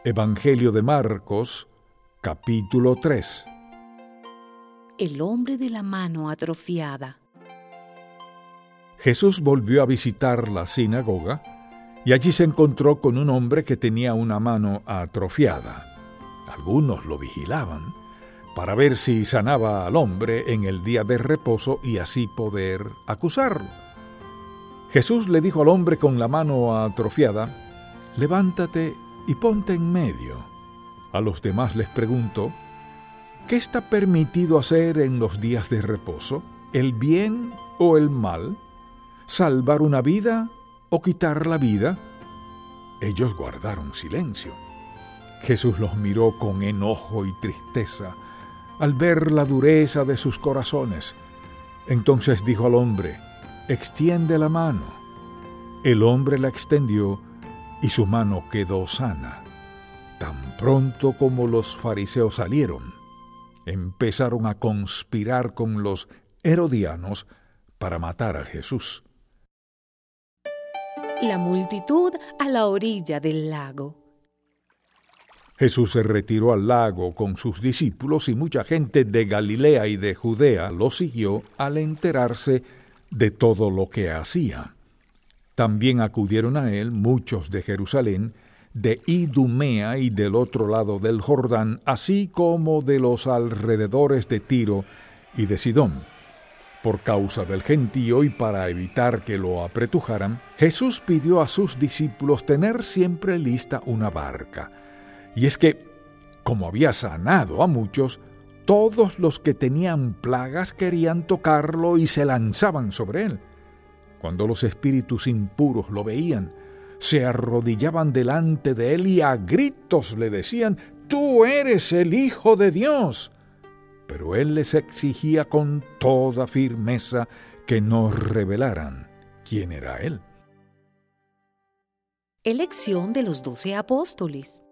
Evangelio de Marcos, capítulo 3. El hombre de la mano atrofiada. Jesús volvió a visitar la sinagoga y allí se encontró con un hombre que tenía una mano atrofiada. Algunos lo vigilaban para ver si sanaba al hombre en el día de reposo y así poder acusarlo. Jesús le dijo al hombre con la mano atrofiada: «Levántate y ponte en medio». A los demás les preguntó: «¿Qué está permitido hacer en los días de reposo? ¿El bien o el mal? ¿Salvar una vida o quitar la vida?». Ellos guardaron silencio. Jesús los miró con enojo y tristeza al ver la dureza de sus corazones. Entonces dijo al hombre: «Extiende la mano». El hombre la extendió y su mano quedó sana. Tan pronto como los fariseos salieron, empezaron a conspirar con los herodianos para matar a Jesús. La multitud a la orilla del lago. Jesús se retiró al lago con sus discípulos y mucha gente de Galilea y de Judea lo siguió al enterarse de todo lo que hacía. También acudieron a él muchos de Jerusalén, de Idumea y del otro lado del Jordán, así como de los alrededores de Tiro y de Sidón. Por causa del gentío y para evitar que lo apretujaran, Jesús pidió a sus discípulos tener siempre lista una barca. Y es que, como había sanado a muchos, todos los que tenían plagas querían tocarlo y se lanzaban sobre él. Cuando los espíritus impuros lo veían, se arrodillaban delante de él y a gritos le decían: «¡Tú eres el Hijo de Dios!». Pero él les exigía con toda firmeza que no revelaran quién era él. Elección de los 12 apóstoles.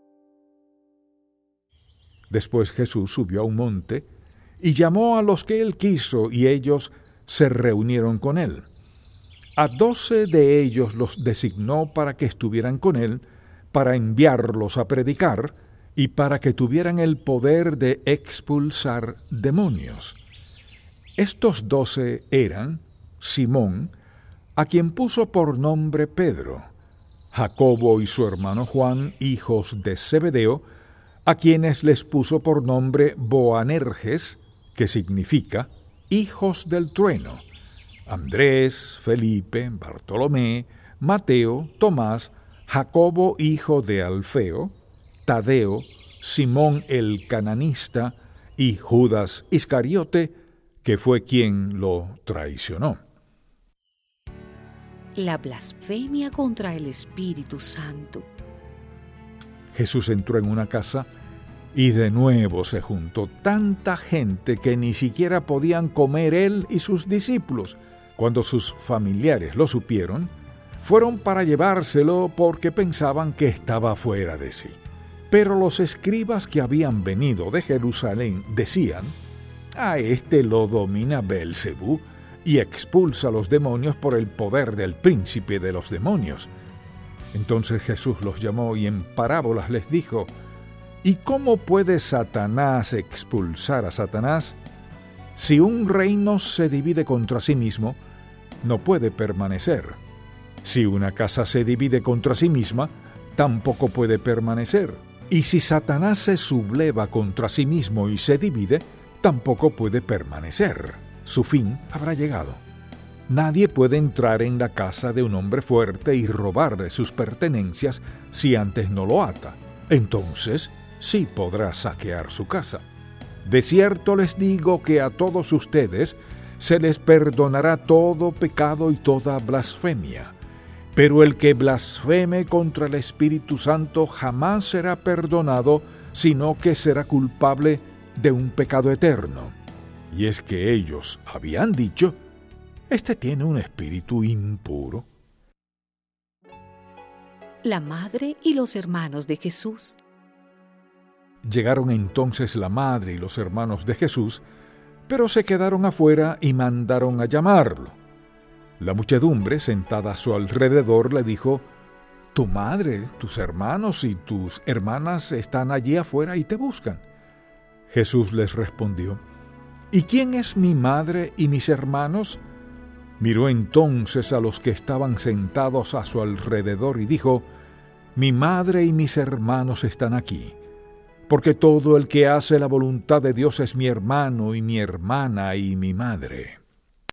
Después Jesús subió a un monte y llamó a los que él quiso, y ellos se reunieron con él. A 12 de ellos los designó para que estuvieran con él, para enviarlos a predicar y para que tuvieran el poder de expulsar demonios. Estos 12 eran Simón, a quien puso por nombre Pedro; Jacobo y su hermano Juan, hijos de Zebedeo, a quienes les puso por nombre Boanerges, que significa hijos del trueno; Andrés, Felipe, Bartolomé, Mateo, Tomás, Jacobo hijo de Alfeo, Tadeo, Simón el cananista y Judas Iscariote, que fue quien lo traicionó. La blasfemia contra el Espíritu Santo. Jesús entró en una casa y de nuevo se juntó tanta gente que ni siquiera podían comer él y sus discípulos. Cuando sus familiares lo supieron, fueron para llevárselo porque pensaban que estaba fuera de sí. Pero los escribas que habían venido de Jerusalén decían: «A este lo domina Beelzebú y expulsa a los demonios por el poder del príncipe de los demonios». Entonces Jesús los llamó y en parábolas les dijo: «¿Y cómo puede Satanás expulsar a Satanás? Si un reino se divide contra sí mismo, no puede permanecer. Si una casa se divide contra sí misma, tampoco puede permanecer. Y si Satanás se subleva contra sí mismo y se divide, tampoco puede permanecer. Su fin habrá llegado. Nadie puede entrar en la casa de un hombre fuerte y robarle sus pertenencias si antes no lo ata. Entonces sí podrá saquear su casa. De cierto les digo que a todos ustedes se les perdonará todo pecado y toda blasfemia. Pero el que blasfeme contra el Espíritu Santo jamás será perdonado, sino que será culpable de un pecado eterno». Y es que ellos habían dicho: «Este tiene un espíritu impuro». La madre y los hermanos de Jesús. Llegaron entonces la madre y los hermanos de Jesús, pero se quedaron afuera y mandaron a llamarlo. La muchedumbre, sentada a su alrededor, le dijo: Tu madre, tus hermanos y tus hermanas están allí afuera y te buscan. Jesús les respondió: ¿Y quién es mi madre y mis hermanos? Miró entonces a los que estaban sentados a su alrededor y dijo: Mi madre y mis hermanos están aquí, porque todo el que hace la voluntad de Dios es mi hermano y mi hermana y mi madre.